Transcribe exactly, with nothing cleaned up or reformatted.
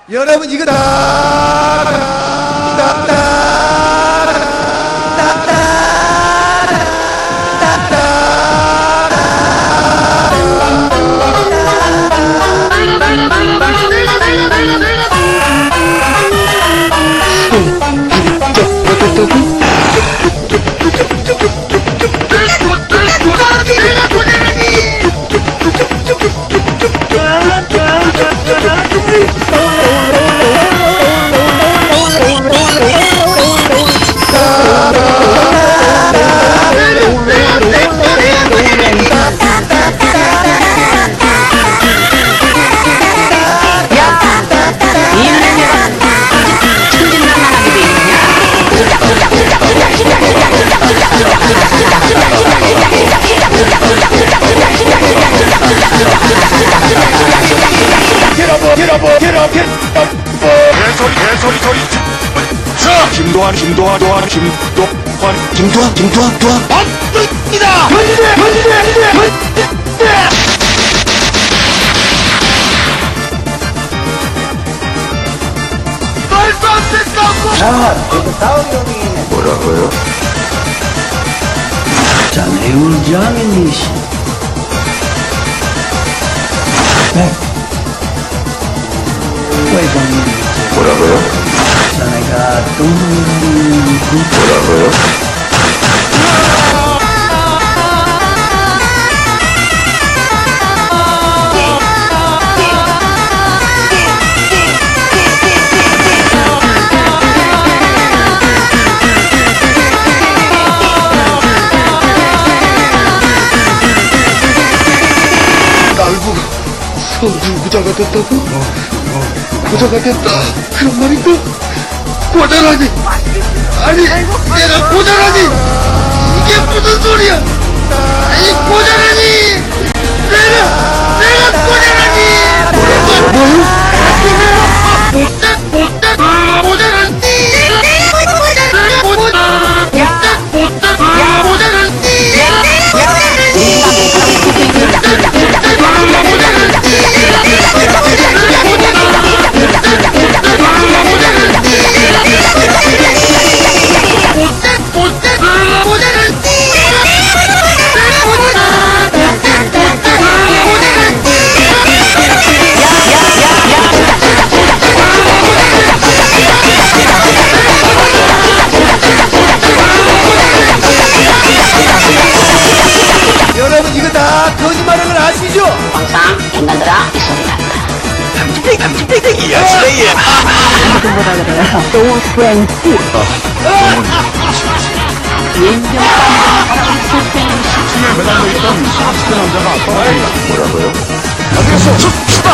여러분 이거 다, 다, 다, 다, 개소리 개소리 소리 자 김도환 김도환 도환 김도환 김도환 김도환 도환 맞습니다. 건지대 건지대 건지대 말도 안 된다고. 자, 이거 다음 형이 뭐라고요? 자네 울장이니시. 네. 회장님. 뭐라고요? 자네가 동물이 뭐라고요? 날고 성주 부자가 됐다고? 어, 어, 부자가 됐다. 그런 말인가? 고자라니! 아니, 내가 고자라니! 이게 무슨 소리야! 아니, 고자라니! 내가, 내가 고자라니! 뭐라고? 뭐요? 못다, 못다, 고자라니! 못다, 못다, 고자라니! 여러분 이거 다 거짓말하는 걸 아시죠? 항상 인간들아 이 소리 난다. 깜찍대기야 슬레이야. 무슨 뭐라 그래요? 또 프렌치. 매달려 있던 샤프트 남자가 떠납니다. 뭐라고요? 어디갔어? 저,